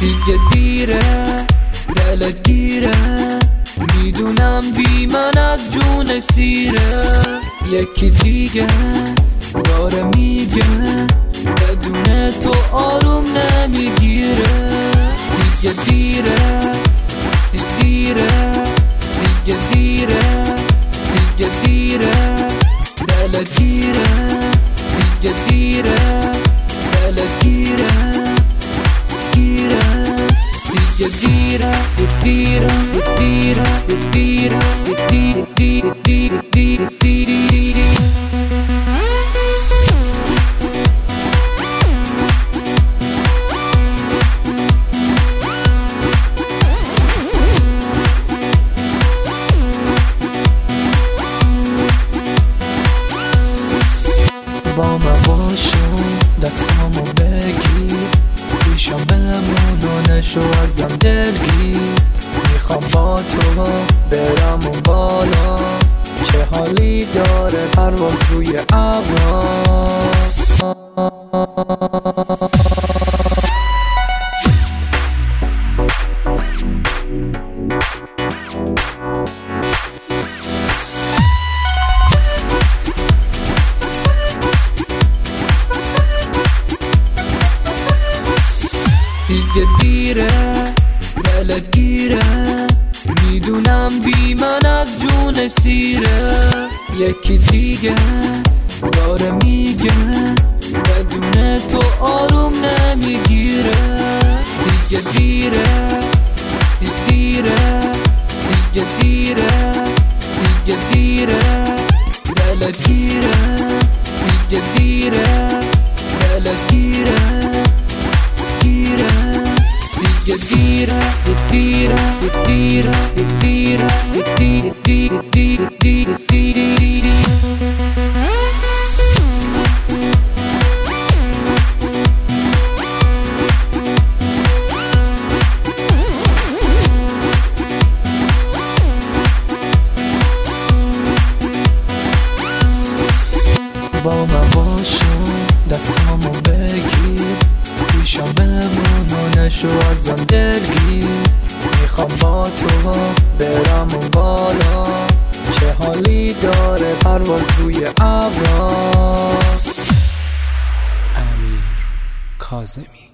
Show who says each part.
Speaker 1: دیگه دیره دلت گیره، میدونم بی من از جون سیره. یکی دیگه داره میگه بدون تو آروم نمیگیره. دیگه دیره دیگه دیره دیگه دیره دلت گیره. دیگه دیره دلت گیره دیگه دیره دیره با من باشو دستامو بگیر، پیشم بمون و نشو ازم دلگیر. میخوام با تو برم اون بالا، چه حالی داره پرواز روی ابرا. دیگه دیره دلت گیره، میدونم بی من از جون سیره. یکی دیگه داره میگه بدون تو آروم نمیگیره. دیگه دیره دیگه دیره دلت گیره. دیگه دیره دلت گیره دیگه دیره با من باشو دستامو بگیر، پیشم بمون و نشو ازم دلگیر. میخوام با تو برم اون بالا، چه حالی داره پرواز روی ابرا. امیر کاظمی.